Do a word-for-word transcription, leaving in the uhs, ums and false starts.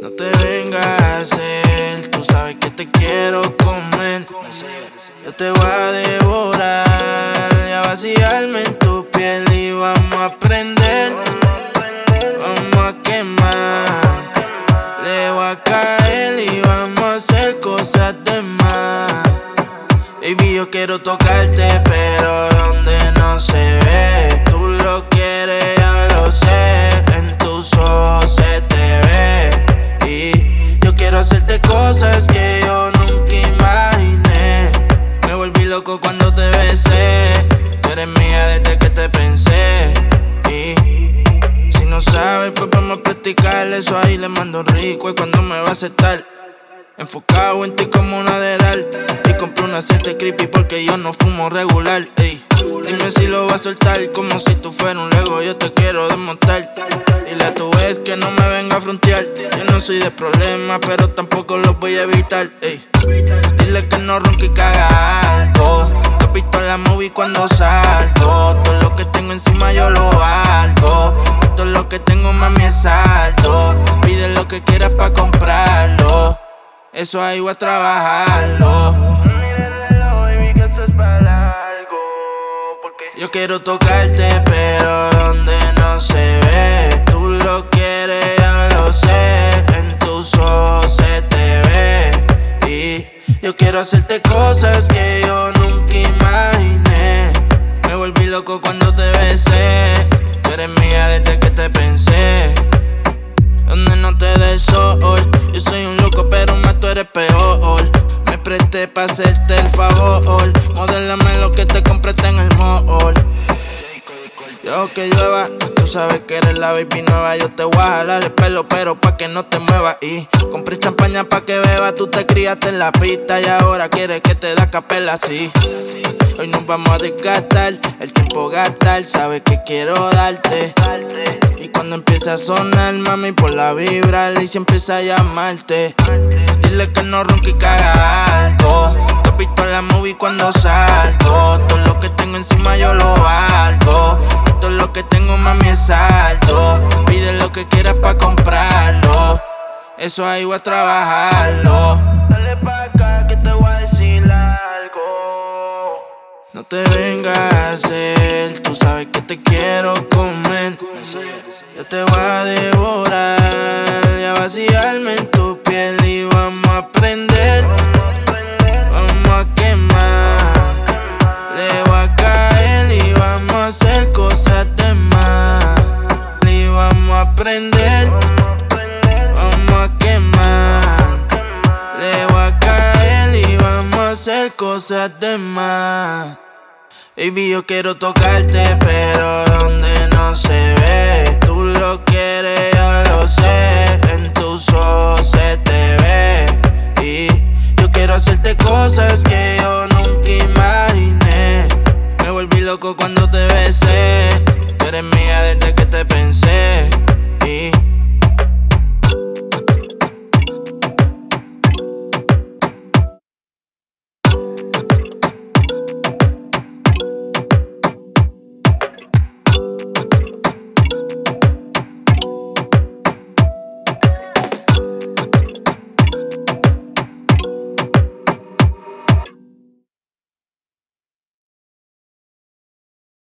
No te vengas a hacer, tú sabes que te quiero comer. Yo te voy a devorar y a vaciarme en tu piel y vamos a prender, vamos a quemar. Le voy a caer y vamos a hacer cosas de más. Baby, yo quiero tocarte, pero donde no se ve. Tú lo quieres, ya lo sé. En tus ojos se te ve. Y yo quiero hacerte cosas que yo nunca imaginé. Me volví loco cuando te besé. Tú eres mía desde que te pensé. Y si no sabes, pues vamos a practicar. Eso ahí le mando rico y cuando me va a aceptar. Enfocado en ti como un aderal. Y compré una siete creepy porque yo no fumo regular. Ey, dime si lo vas a soltar. Como si tú fueras un Lego, yo te quiero desmontar. Dile a tu vez que no me venga a frontear. Yo no soy de problemas, pero tampoco los voy a evitar. Ey, dile que no ronque y caga algo. Te he visto en la movie cuando salgo. Todo lo que tengo encima yo lo valgo. Todo lo que tengo, mami, es alto. Pide lo que quieras pa' comprarlo. Eso ahí voy a trabajarlo. Baby, que eso es para largo. Yo quiero tocarte, pero donde no se ve. Tú lo quieres, ya lo sé. En tus ojos se te ve. Y yo quiero hacerte cosas que yo nunca imaginé. Me volví loco cuando te besé. Tú eres mía desde que te pensé. Donde no te des sol. Yo soy un loco, pero más tú eres peor. Me presté pa' hacerte el favor. Modélame lo que te compré en el mall. Yo que llueva, tú sabes que eres la baby nueva. Yo te voy a jalar el pelo, pero pa' que no te muevas. Y compré champaña pa' que bebas. Tú te criaste en la pista y ahora quieres que te da capela así. Hoy nos vamos a desgastar, el tiempo gastar. Sabes que quiero darte. Y cuando empieza a sonar, mami, por la vibra, y si empieza a llamarte. Dile que no ronque y caga algo. Te he visto en la movie cuando salgo. Todo lo que tengo encima yo lo valgo. Y todo lo que tengo, mami, es alto. Pide lo que quieras pa' comprarlo. Eso ahí voy a trabajarlo. Dale pa' acá que te voy a decir algo. No te vengas a hacer, tú sabes que te quiero comer. Yo te voy a devorar y a vaciarme en tu piel y vamos a prender, vamos a quemar. Le voy a caer y vamos a hacer cosas de más. Y vamos a prender, vamos a quemar. Le voy a caer y vamos a hacer cosas de más. Baby, yo quiero tocarte, pero donde no se ve. Tú lo quieres, ya lo sé. En tus ojos se te ve. Y yo quiero hacerte cosas que yo nunca imaginé. Me volví loco cuando te besé. Tú eres mía desde que te pensé.